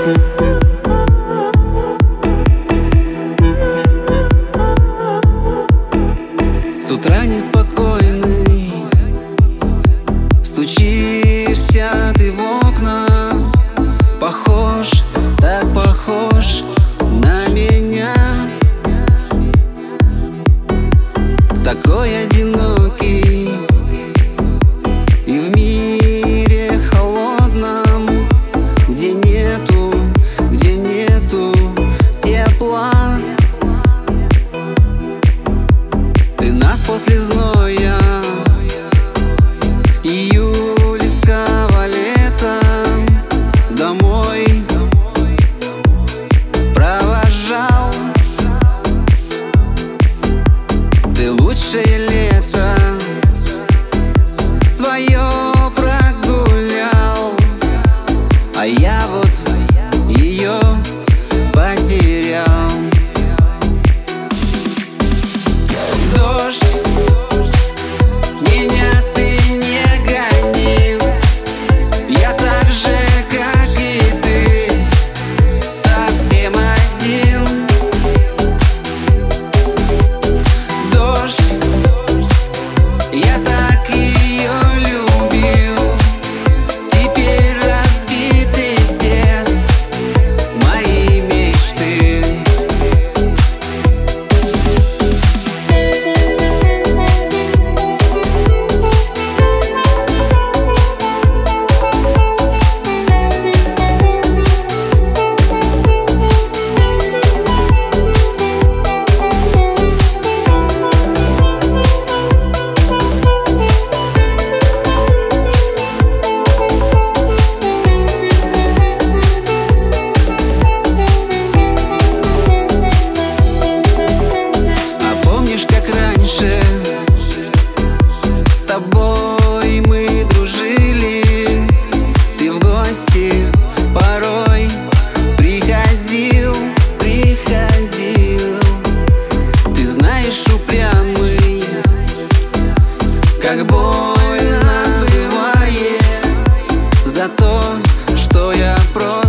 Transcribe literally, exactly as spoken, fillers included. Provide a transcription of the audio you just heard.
С утра неспокойный, стучишься ты в окна. Похож, так похож на меня. Такой одинокий и в мире холодном, где нету, где нету тепла. Ты нас после зноя июльского лета домой провожал. Ты лучшее лето свое прогулял, а я вот ее потерял. Дождь, меня ты не гони, я так же, как и ты, совсем один. Дождь, я так ее любил, теперь разбиты все мои мечты. С тобой мы дружили, ты в гости порой приходил, приходил. Ты знаешь, упрямый, как больно бывает за то, что я просто